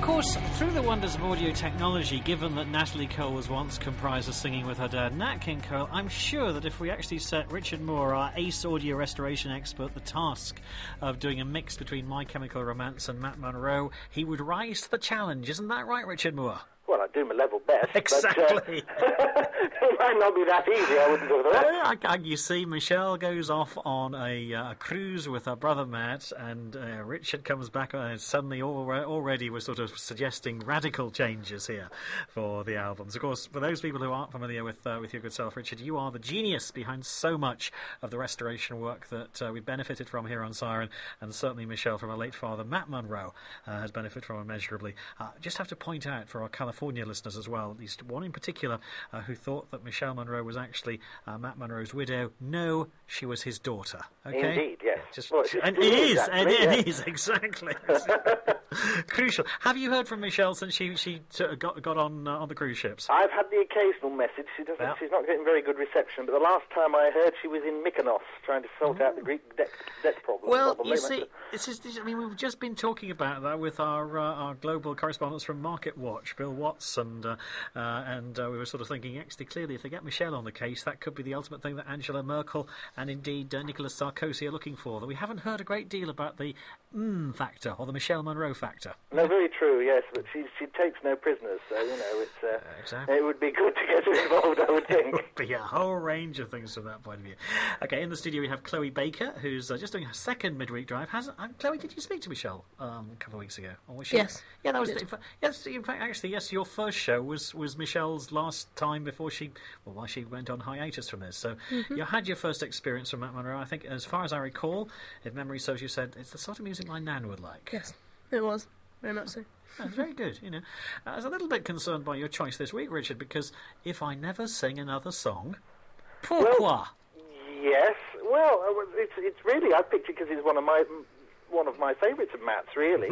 course, through the wonders of audio technology, given that Natalie Cole was once comprised of singing with her dad, Nat King Cole, I'm sure that if we actually set Richard Moore, our ace audio restoration expert, the task of doing a mix between My Chemical Romance and Matt Monro, he would rise to the challenge. Isn't that right, Richard Moore? Well, I'd do my level best. Exactly. But, it might not be that easy, I wouldn't have thought. You see, Michelle goes off on a cruise with her brother Matt, and Richard comes back, and suddenly already we're sort of suggesting radical changes here for the albums. Of course, for those people who aren't familiar with your good self, Richard, you are the genius behind so much of the restoration work that we benefited from here on Siren, and certainly Michelle, from her late father, Matt Monro, has benefited from immeasurably. Just have to point out for our California listeners as well, at least one in particular, who thought that Michelle Monro was actually Matt Monro's widow. No, she was his daughter. Okay? Indeed, yes. It is, exactly. Crucial. Have you heard from Michelle since she sort of got on the cruise ships? I've had the occasional message. She's not getting very good reception, but the last time I heard, she was in Mykonos trying to sort out the Greek debt problem. Well, you see, we've just been talking about that with our global correspondents from Market Watch, Bill Watts, and we were sort of thinking, actually, clearly, if they get Michelle on the case, that could be the ultimate thing that Angela Merkel and indeed Nicolas Sarkozy are looking for. That we haven't heard a great deal about the factor or the Michelle Monro factor. No, very true, yes, but she takes no prisoners, so, it's exactly. It would be good to get her involved, I would think. There would be a whole range of things from that point of view. Okay, in the studio we have Chloe Baker, who's just doing her second midweek drive. Chloe, did you speak to Michelle a couple of weeks ago? Or was she? Yes. Yeah, that was. In fact, actually, yes. Your first show was Michelle's last time before while she went on hiatus from this. So you had your first experience from Matt Monro. I think, as far as I recall, if memory serves, you said it's the sort of music my nan would like. Yes, it was. Very much so. That's very good, I was a little bit concerned by your choice this week, Richard, because If I Never Sing Another Song, pourquoi? Well, yes. Well, it's really, I picked it because it's one of my favourites of Matt's, really.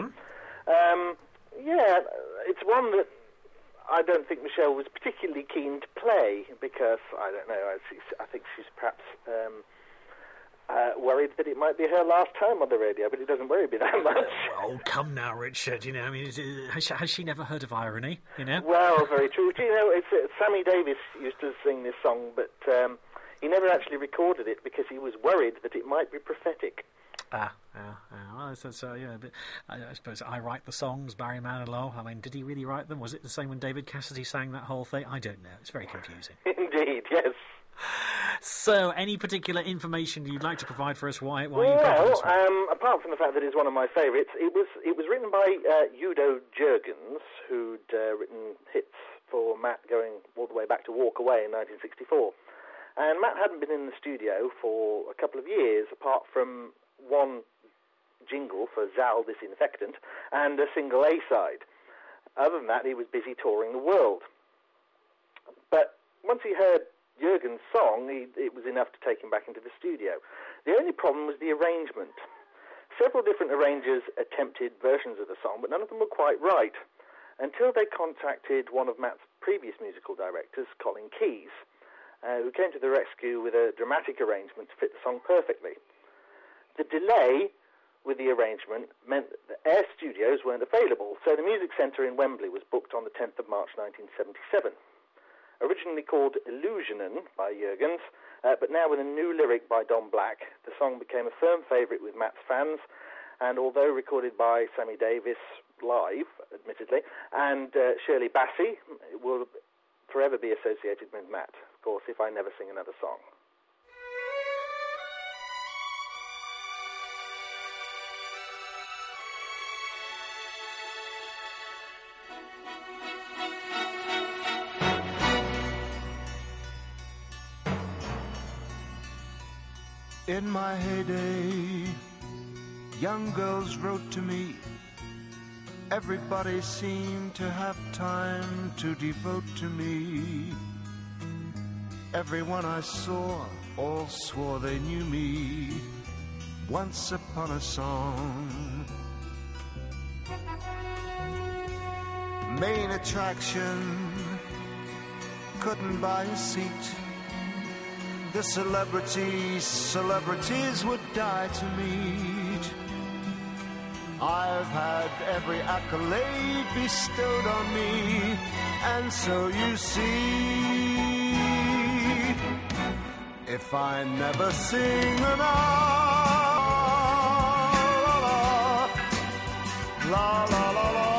Yeah, it's one that I don't think Michelle was particularly keen to play because, I don't know, I think she's perhaps worried that it might be her last time on the radio, but it doesn't worry me that much. Oh, come now, Richard, has she never heard of irony, Well, very true. Sammy Davis used to sing this song, but he never actually recorded it because he was worried that it might be prophetic. Well, but I suppose I write the songs, Barry Manilow. I mean, did he really write them? Was it the same when David Cassidy sang that whole thing? I don't know. It's very confusing. Indeed, yes. So, any particular information you'd like to provide for us? Why you apart from the fact that it's one of my favourites, it was written by Udo Jürgens, who'd written hits for Matt going all the way back to Walk Away in 1964. And Matt hadn't been in the studio for a couple of years, apart from one jingle for Zal Disinfectant and a single A-side. Other than that, he was busy touring the world. But once he heard Jürgen's song, it was enough to take him back into the studio. The only problem was the arrangement. Several different arrangers attempted versions of the song, but none of them were quite right, until they contacted one of Matt's previous musical directors, Colin Keys, who came to the rescue with a dramatic arrangement to fit the song perfectly. The delay with the arrangement meant that the Air Studios weren't available, so the Music Centre in Wembley was booked on the 10th of March 1977. Originally called Illusionen by Jürgens, but now with a new lyric by Don Black, the song became a firm favourite with Matt's fans, and although recorded by Sammy Davis live, admittedly, and Shirley Bassey, it will forever be associated with Matt. Of course, If I Never Sing Another Song. In my heyday, young girls wrote to me. Everybody seemed to have time to devote to me. Everyone I saw all swore they knew me. Once upon a song. Main attraction, couldn't buy a seat. The celebrities would die to meet. I've had every accolade bestowed on me, and so you see, if I never sing an la la la la.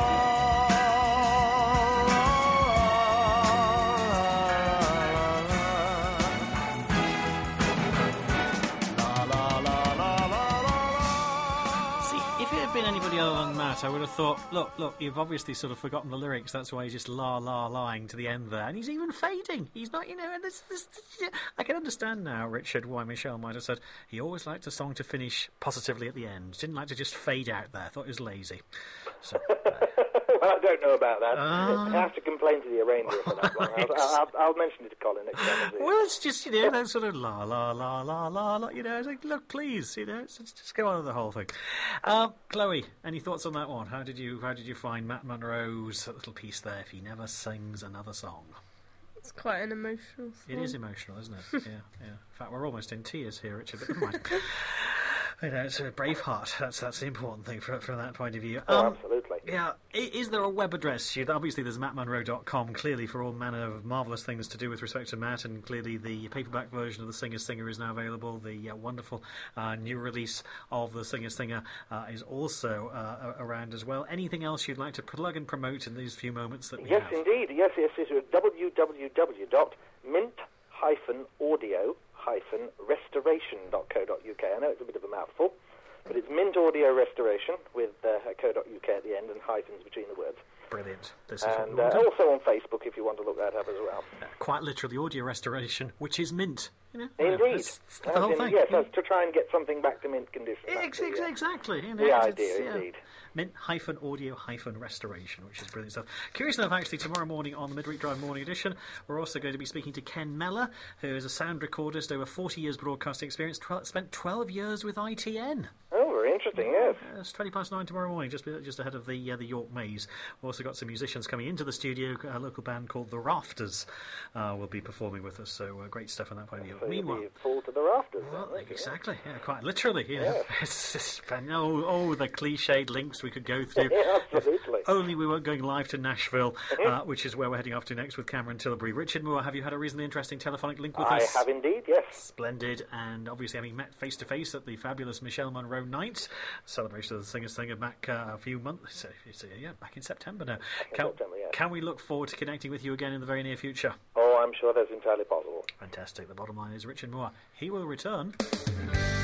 I would have thought, look, you've obviously sort of forgotten the lyrics, that's why he's just la-la-lying to the end there, and he's even fading. He's not, and this I can understand now, Richard, why Michelle might have said he always liked a song to finish positively at the end. Didn't like to just fade out there, thought it was lazy. So, well, I don't know about that. I have to complain to the arranger for that one. I'll mention it to Colin next time. Well, it's just, that sort of la la la la la la, it's like, look, please, let's just go on with the whole thing. Chloe, any thoughts on that one? How did you find Matt Monro's little piece there, if he never sings another song? It's quite an emotional song. It is emotional, isn't it? Yeah. In fact, we're almost in tears here, Richard, but never mind. It's a Braveheart. That's the important thing from that point of view. Absolutely. Yeah. Is there a web address? Obviously, there's mattmonroe.com, clearly, for all manner of marvellous things to do with respect to Matt, and clearly the paperback version of The Singer's Singer is now available. The wonderful new release of The Singer's Singer is also around as well. Anything else you'd like to plug and promote in these few moments that we have? Yes, indeed. Yes. It's www.mint-audio-restoration.co.uk. I know it's a bit of a mouthful, but it's Mint Audio Restoration with .co.uk at the end and hyphens between the words. Brilliant. And also on Facebook if you want to look that up as well. Quite literally, audio restoration, which is mint. Indeed. That's the whole thing. Yes, that's to try and get something back to mint condition. Exactly. The idea, indeed. Mint-audio-restoration, which is brilliant stuff. Curious enough, actually, tomorrow morning on the Midweek Drive Morning Edition, we're also going to be speaking to Ken Meller, who is a sound recordist, over 40 years broadcasting experience, spent 12 years with ITN. Oh, very interesting, yes. It's 9:20 tomorrow morning, just ahead of the York Maze. We've also got some musicians coming into the studio. A local band called The Rafters will be performing with us, so great stuff on that point of view. So Meanwhile, you fall to the rafters. well, exactly, quite literally. It's the cliched links we could go through. Yeah, absolutely. If only we weren't going live to Nashville, which is where we're heading off to next with Cameron Tilbury. Richard Moore, have you had a reasonably interesting telephonic link with us? I have indeed, yes. Splendid, and obviously having met face to face at the fabulous Michelle Monroe night, celebration of the Singer's Singer back a few months, back in September now. Can we look forward to connecting with you again in the very near future? Oh, I'm sure that's entirely possible. Fantastic. The bottom line is Richard Moore. He will return.